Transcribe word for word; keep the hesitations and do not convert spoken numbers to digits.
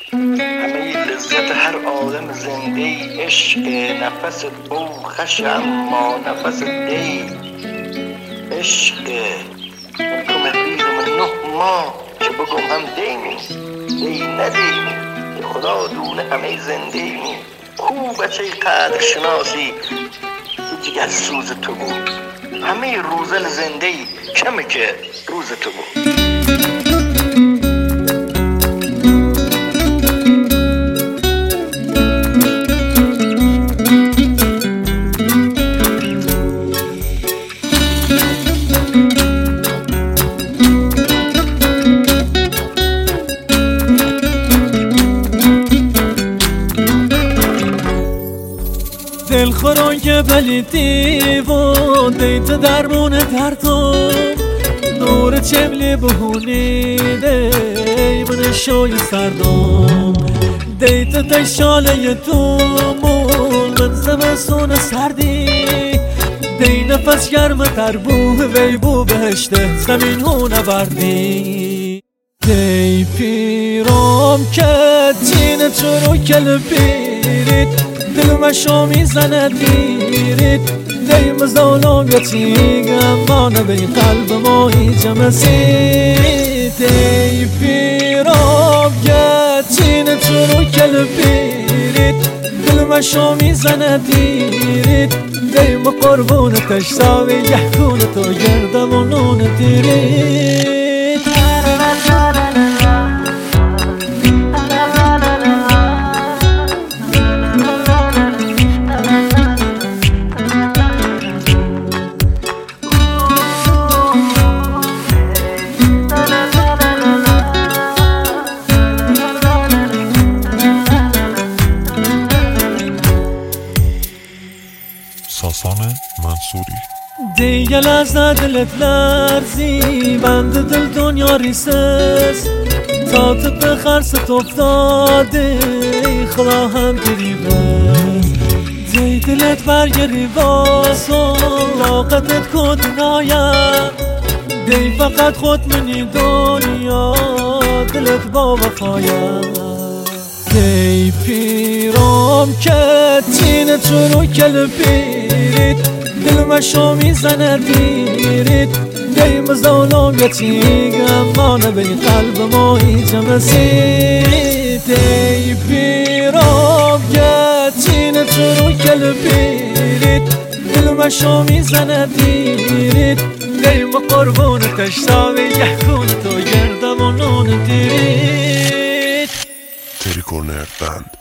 همه لذت هر آدم زنده عشق، نفس بو خش اما نفس دی عشق. تو مدید من نه ماه که بگم هم دیمی دی ندیمی، خدا دونه همه زنده ایمی. کو بچه قدر شناسی تو جگر سوز تو بود، همه روزل زنده ای کمه که روز تو بود. دل خوران که بلیدی و دیت درمون درتو نور چملی بهونی دی من شوی سردم دیت تشاله تو مول من زمستون سردی دی نفس گرم تر بو وی بو بهشته زمین هو نبردی دی پیرام که تین چرو کل پیرید دلم شو میزنه دیرید دی مزدولم یتیگم مانه بی قلب ما هیچ مسید دی پیرام یتین چرو کل پیرید دلم شو میزنه دیرید دی مقربون تشتاوی یحکون تو گردم و نون دیرید. ساسان منصوری دیگه لحظه دلت لرزی بند دل دنیا ریسس تا تو به خرست افتاده خدا هم گریبه دی دلت برگری واسو طاقتت کدنایا دی فقط خود منی دنیا دلت با وفایا دی پیرام که تین چرو کل پیرید دلم شو میزنه دیرید دی مزدولم یتیگم مانه بی قلب ما هیچ مسید دی پیرام که تین چرو کل پیرید دلم شو میزنه دیرید دی مقربون تشتاوی یحکون تو گردم و نون دیرید. تری کورنر بند.